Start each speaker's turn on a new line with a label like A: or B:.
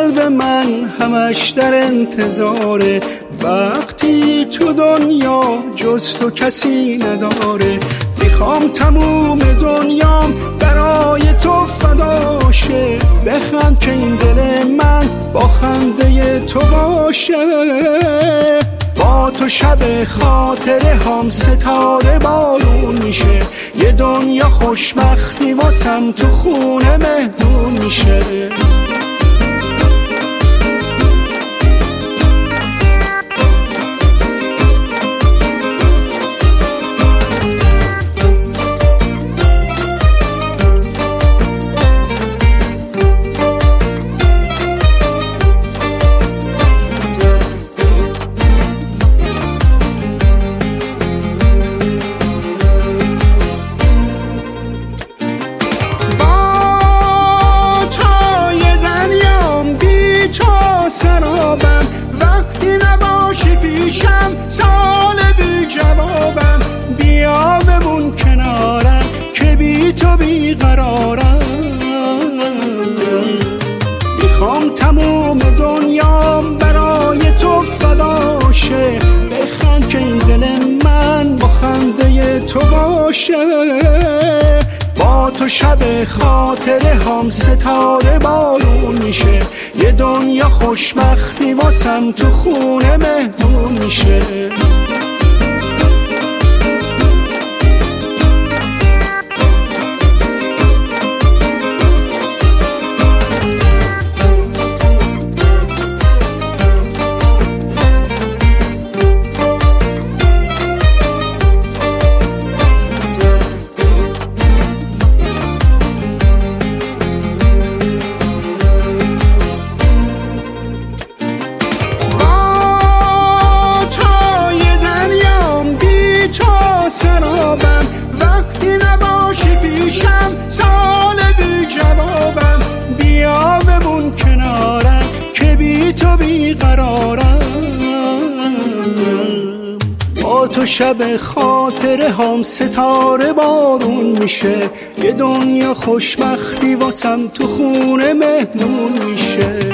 A: قلب من همش در انتظاره، وقتی تو دنیا جز تو کسی نداره. میخوام تموم دنیام برای تو فدا شه، بخند که این دل من با خنده تو باشه. با تو شب خاطره هم ستاره بارون میشه، یه دنیا خوشبختی واسم تو خونه مهمون میشه. سرابم وقتی نباشی پیشم، سال بی جوابم. بیا بمون کنارم که بی تو بیقرارم. میخوام تموم دنیام برای تو فدا شه، بخند که این دل من با خنده تو باشه. با تو شب خاطره هم ستاره بارون میشه، یه دنیا خوشبختی واسم تو خونه مهمون میشه. سرابم وقتی نباشی پیشم، سال بی جوابم. بیا بمون کنارم که بی تو بیقرارم. با تو شب خاطره هم ستاره بارون میشه، یه دنیا خوشبختی واسم تو خونه مهمون میشه.